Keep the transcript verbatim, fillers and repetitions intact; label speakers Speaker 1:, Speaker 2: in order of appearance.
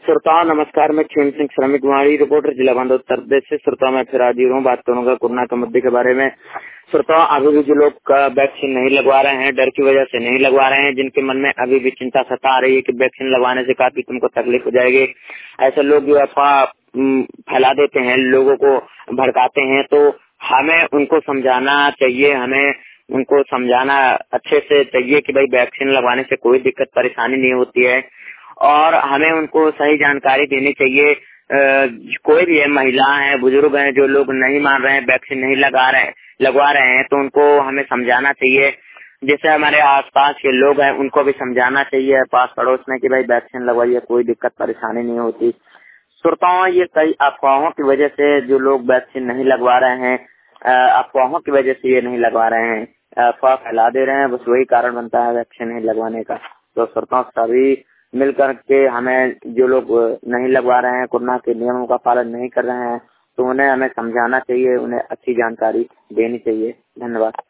Speaker 1: श्रोताओं नमस्कार, मैं चुन सिंह श्रमिक वाणी रिपोर्टर जिला बांदा उत्तर प्रदेश से। श्रोताओं मैं फिर हाजिर हूँ, बात करूंगा कोरोना के मुद्दे के बारे में। श्रोताओं अभी भी जो लोग वैक्सीन नहीं लगवा रहे हैं, डर की वजह से नहीं लगवा रहे हैं, जिनके मन में अभी भी चिंता सता आ रही है कि वैक्सीन लगवाने से काफी तुमको तकलीफ हो जाएगी, ऐसे लोग जो अफवाह फैला देते हैं, लोगों को भड़काते हैं, तो हमें उनको समझाना चाहिए, हमें उनको समझाना अच्छे से चाहिए कि भाई वैक्सीन लगवाने से कोई दिक्कत परेशानी नहीं होती है और हमें उनको सही जानकारी देनी चाहिए। आ, कोई भी है, महिला है, बुजुर्ग हैं, जो लोग नहीं मान रहे हैं, वैक्सीन नहीं लगा रहे लगवा रहे हैं, तो उनको हमें समझाना चाहिए। जैसे हमारे आसपास के लोग हैं उनको भी समझाना चाहिए, पास पड़ोस में, कि भाई वैक्सीन लगवाइए, कोई दिक्कत परेशानी नहीं होती। श्रोताओं ये कई अफवाहों की वजह से जो लोग वैक्सीन नहीं लगवा रहे हैं, अफवाहों की वजह से ये नहीं लगवा रहे हैं, अफवाह फैला दे रहे हैं, बस वही कारण बनता है वैक्सीन नहीं लगवाने का। तो श्रोताओं सभी मिलकर के हमें, जो लोग नहीं लगवा रहे हैं, कोरोना के नियमों का पालन नहीं कर रहे हैं, तो उन्हें हमें समझाना चाहिए, उन्हें अच्छी जानकारी देनी चाहिए। धन्यवाद।